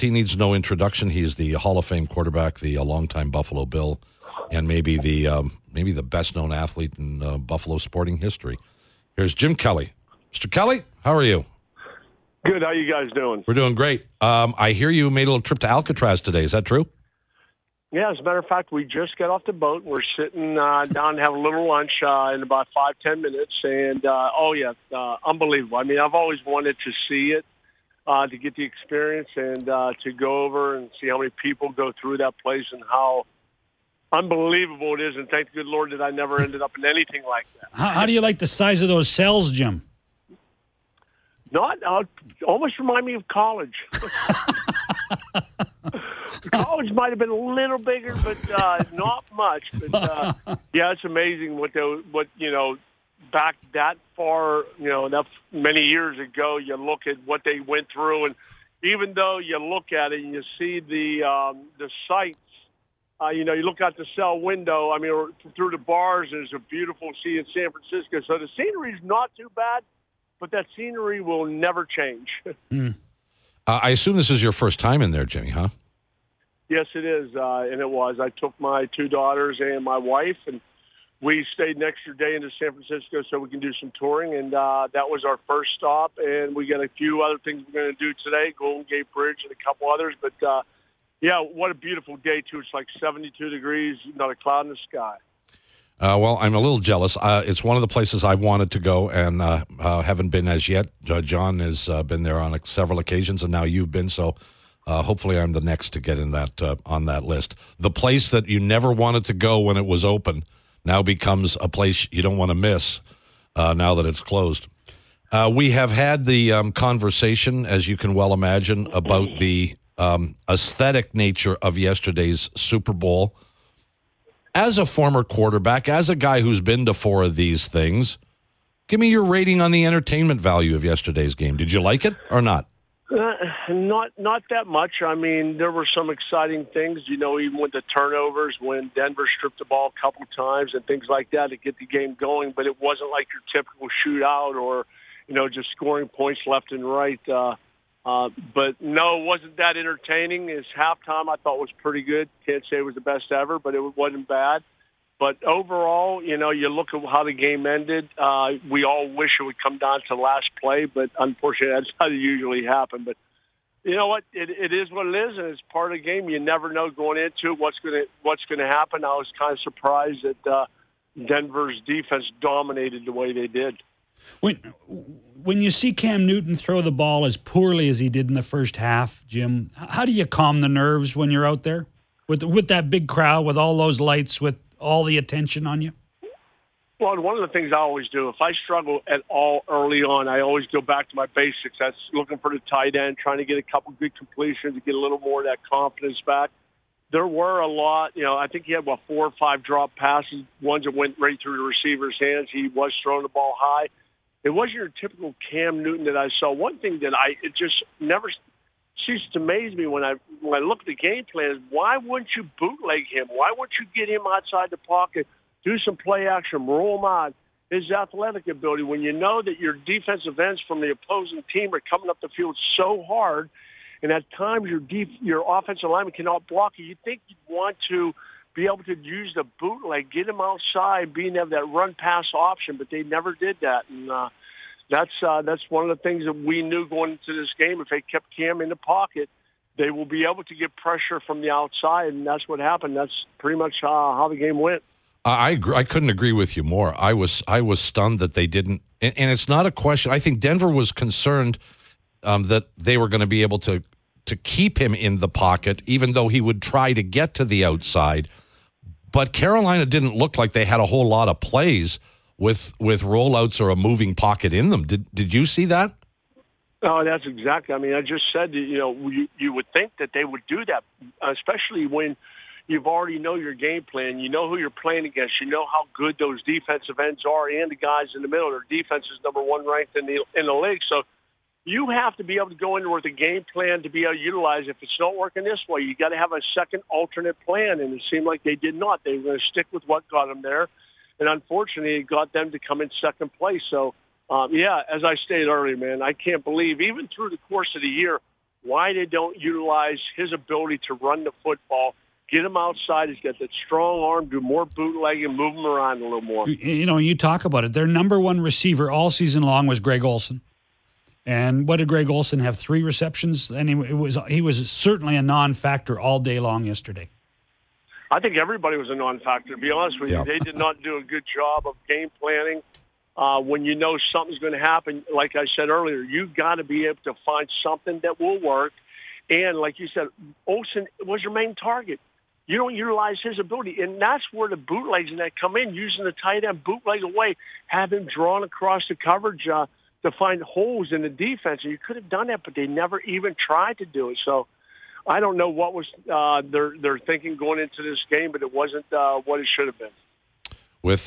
he needs no introduction. He's the Hall of Fame quarterback, the longtime Buffalo Bill, and maybe the best-known athlete in Buffalo sporting history. Here's Jim Kelly. Mr. Kelly, how are you? Good. How you guys doing? We're doing great. I hear you made a little trip to Alcatraz today. Is that true? Yeah, as a matter of fact, we just got off the boat. We're sitting down and have a little lunch in about 5-10 minutes. And, unbelievable. I mean, I've always wanted to see it, to get the experience and to go over and see how many people go through that place and how unbelievable it is. And thank the good Lord that I never ended up in anything like that. How do you like the size of those cells, Jim? Almost remind me of college. College might have been a little bigger, but not much. But yeah, it's amazing back that far, that many years ago. You look at what they went through, and even though you look at it and you see the sights, you look out the cell window. I mean, or through the bars, there's a beautiful sea in San Francisco. So the scenery is not too bad. But that scenery will never change. I assume this is your first time in there, Jimmy, huh? Yes, it is, and it was. I took my 2 daughters and my wife, and we stayed an extra day into San Francisco so we can do some touring, and that was our first stop. And we got a few other things we're going to do today, Golden Gate Bridge and a couple others. But, yeah, what a beautiful day, too. It's like 72 degrees, not a cloud in the sky. Well, I'm a little jealous. It's one of the places I've wanted to go and haven't been as yet. John has been there on several occasions, and now you've been. So hopefully I'm the next to get in that on that list. The place that you never wanted to go when it was open now becomes a place you don't want to miss now that it's closed. We have had the conversation, as you can well imagine, about the aesthetic nature of yesterday's Super Bowl. As a former quarterback, as a guy who's been to 4 of these things, give me your rating on the entertainment value of yesterday's game. Did you like it or not? Not that much. I mean, there were some exciting things, even with the turnovers when Denver stripped the ball a couple of times and things like that to get the game going. But it wasn't like your typical shootout or, just scoring points left and right. But no, it wasn't that entertaining. His halftime I thought was pretty good. Can't say it was the best ever, but it wasn't bad. But overall, you look at how the game ended. We all wish it would come down to the last play, but unfortunately that's how it usually happen. But you know what? It is what it is, and it's part of the game. You never know going into it what's going to happen. I was kind of surprised that Denver's defense dominated the way they did. When you see Cam Newton throw the ball as poorly as he did in the first half, Jim, how do you calm the nerves when you're out there with that big crowd, with all those lights, with all the attention on you? Well, one of the things I always do, if I struggle at all early on, I always go back to my basics. That's looking for the tight end, trying to get a couple good completions to get a little more of that confidence back. There were a lot, I think he had 4 or 5 drop passes, ones that went right through the receiver's hands. He was throwing the ball high. It wasn't your typical Cam Newton that I saw. One thing that it just never ceases to amaze me when I look at the game plan is why wouldn't you bootleg him? Why wouldn't you get him outside the pocket, do some play action, roll him out? His athletic ability, when you know that your defensive ends from the opposing team are coming up the field so hard, and at times your offensive lineman cannot block you, you think you'd want to be able to use the bootleg, get him outside, being able that run-pass option, but they never did that. And that's one of the things that we knew going into this game. If they kept Cam in the pocket, they will be able to get pressure from the outside, and that's what happened. That's pretty much how the game went. I couldn't agree with you more. I was stunned that they didn't, and it's not a question. I think Denver was concerned that they were going to be able to keep him in the pocket, even though he would try to get to the outside. But Carolina didn't look like they had a whole lot of plays with rollouts or a moving pocket in them. Did you see that? Oh, that's exactly. I mean, I just said, you would think that they would do that, especially when you've already know your game plan. You know who you're playing against. You know how good those defensive ends are and the guys in the middle. Their defense is number 1 ranked in the league. So you have to be able to go in with a game plan to be able to utilize. If it's not working this way, you got to have a second alternate plan, and it seemed like they did not. They were going to stick with what got them there, and unfortunately, it got them to come in second place. So, as I stated earlier, man, I can't believe, even through the course of the year, why they don't utilize his ability to run the football, get him outside. He's got that strong arm, do more bootlegging, move him around a little more. You know, you talk about it. Their number one receiver all season long was Greg Olsen. And what did Greg Olsen have? 3 receptions? And he was certainly a non-factor all day long yesterday. I think everybody was a non-factor, to be honest with you. They did not do a good job of game planning. When you know something's going to happen, like I said earlier, you've got to be able to find something that will work. And like you said, Olsen was your main target. You don't utilize his ability, and that's where the bootlegs that come in, using the tight end bootleg away, have him drawn across the coverage to find holes in the defense. And you could have done that, but they never even tried to do it. So I don't know what was their thinking going into this game, but it wasn't what it should have been. With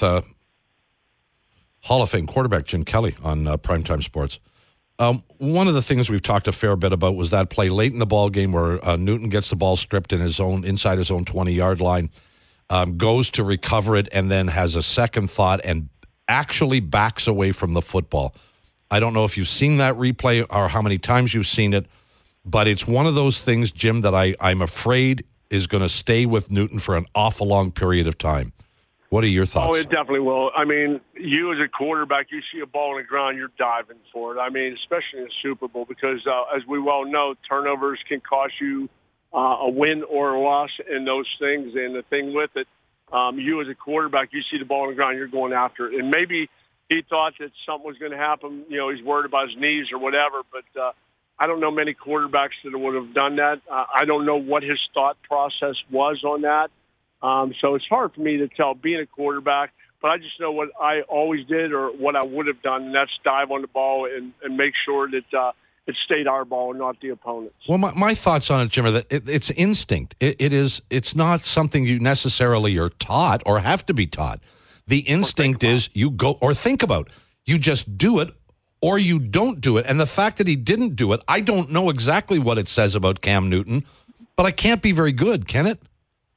Hall of Fame quarterback Jim Kelly on Primetime Sports. One of the things we've talked a fair bit about was that play late in the ball game where Newton gets the ball stripped in inside his own 20-yard line, goes to recover it, and then has a second thought and actually backs away from the football. I don't know if you've seen that replay or how many times you've seen it, but it's one of those things, Jim, that I'm afraid is going to stay with Newton for an awful long period of time. What are your thoughts? Oh, it definitely will. I mean, you as a quarterback, you see a ball on the ground, you're diving for it. I mean, especially in the Super Bowl, because as we well know, turnovers can cost you a win or a loss in those things. And the thing with it, you as a quarterback, you see the ball on the ground, you're going after it. And maybe he thought that something was going to happen. You know, he's worried about his knees or whatever. But I don't know many quarterbacks that would have done that. I don't know what his thought process was on that. So it's hard for me to tell being a quarterback, but I just know what I always did or what I would have done, and that's dive on the ball and make sure that it stayed our ball and not the opponent's. Well, my thoughts on it, Jim, are that it's instinct. It's not something you necessarily are taught or have to be taught. The instinct is you go or think about. You just do it or you don't do it. And the fact that he didn't do it, I don't know exactly what it says about Cam Newton, but I can't be very good, can it?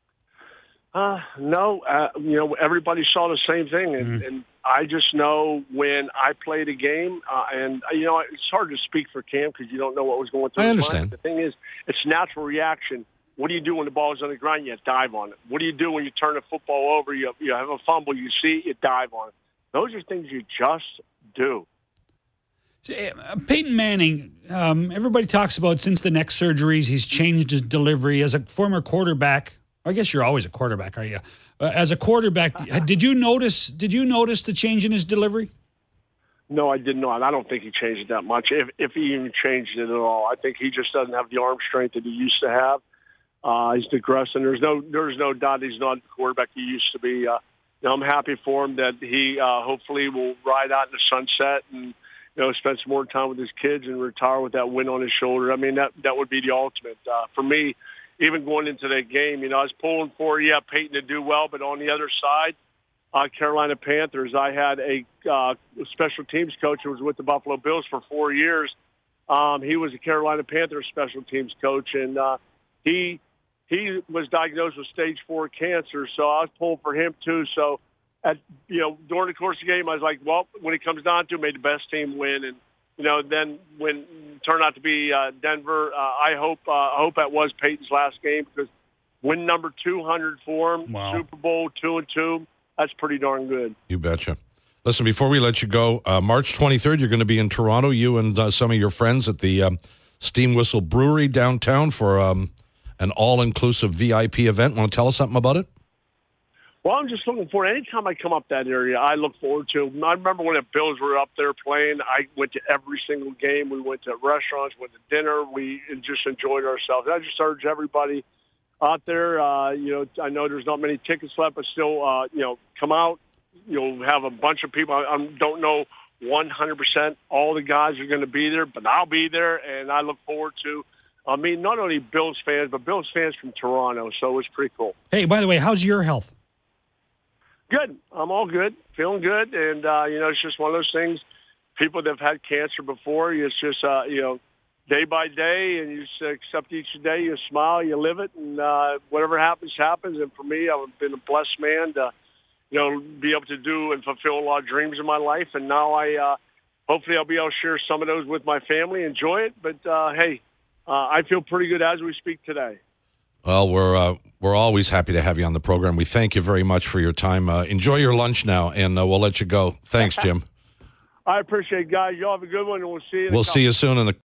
No, you know, everybody saw the same thing, and I just know when I played a game, and, you know, it's hard to speak for Cam because you don't know what was going through his mind. The thing is, it's natural reaction. What do you do when the ball is on the ground? You dive on it. What do you do when you turn the football over? You have a fumble, you see, you dive on it. Those are things you just do. Peyton Manning, everybody talks about since the neck surgeries, he's changed his delivery. As a former quarterback, I guess you're always a quarterback, are you? As a quarterback, did you notice the change in his delivery? No, I did not. I don't think he changed it that much, if he even changed it at all. I think he just doesn't have the arm strength that he used to have. He's digressing. There's no doubt he's not the quarterback he used to be. I'm happy for him that he hopefully will ride out in the sunset and spend some more time with his kids and retire with that win on his shoulder. I mean, that would be the ultimate. For me, even going into that game, I was pulling for, Peyton to do well, but on the other side, Carolina Panthers, I had a special teams coach who was with the Buffalo Bills for 4 years. He was a Carolina Panthers special teams coach, and he was diagnosed with stage 4 cancer, so I was pulling for him too. So, during the course of the game, I was like, well, when it comes down to it, may the best team win. And, then when it turned out to be Denver, I hope that was Peyton's last game because win number 200 for him, wow. Super Bowl 2-2, that's pretty darn good. You betcha. Listen, before we let you go, March 23rd, you're going to be in Toronto, you and some of your friends at the Steam Whistle Brewery downtown for an all-inclusive VIP event. Want to tell us something about it? Well, I'm just looking forward. Anytime I come up that area, I look forward to. I remember when the Bills were up there playing. I went to every single game. We went to restaurants, went to dinner. We just enjoyed ourselves. I just urge everybody out there. I know there's not many tickets left, but still, come out. You'll have a bunch of people. I don't know 100% all the guys are going to be there, but I'll be there, and I look forward to. Not only Bills fans, but Bills fans from Toronto. So it's pretty cool. Hey, by the way, how's your health? Good. I'm all good, feeling good. And, it's just one of those things, people that have had cancer before, it's just, day by day, and you just accept each day, you smile, you live it, and whatever happens, happens. And for me, I've been a blessed man to, be able to do and fulfill a lot of dreams in my life. And now hopefully I'll be able to share some of those with my family, enjoy it. But, hey, I feel pretty good as we speak today. Well, we're always happy to have you on the program. We thank you very much for your time. Enjoy your lunch now, and we'll let you go. Thanks, Jim. I appreciate it, guys. Y'all have a good one, and we'll see you. We'll see you soon in the